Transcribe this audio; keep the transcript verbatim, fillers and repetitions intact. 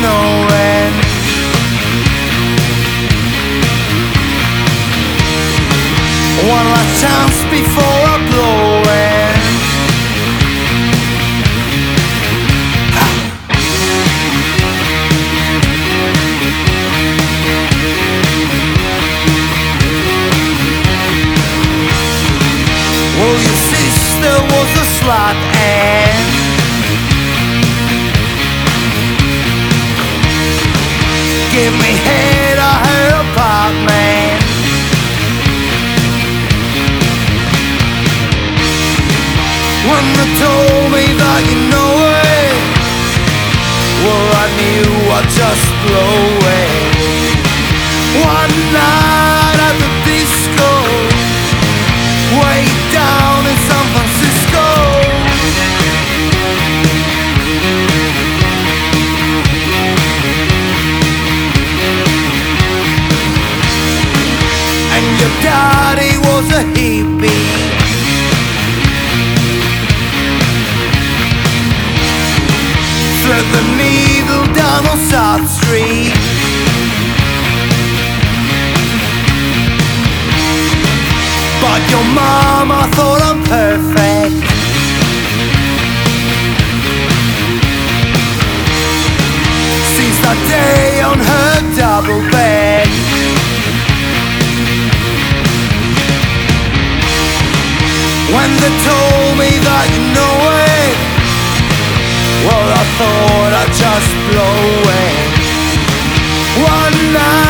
knowing. One last chance before I blow it. Well, your sister was a slut and give me head at her apartment. When they told me that you know it, well, I knew I'd just blow it. One night at the disco, way down in San Francisco, and your daddy was a hippie. Thread the needle down on South Street. But your mama thought I'm perfect. Since that day on her double bed, when they told me that you know it, well, I thought I'd just blow it. One night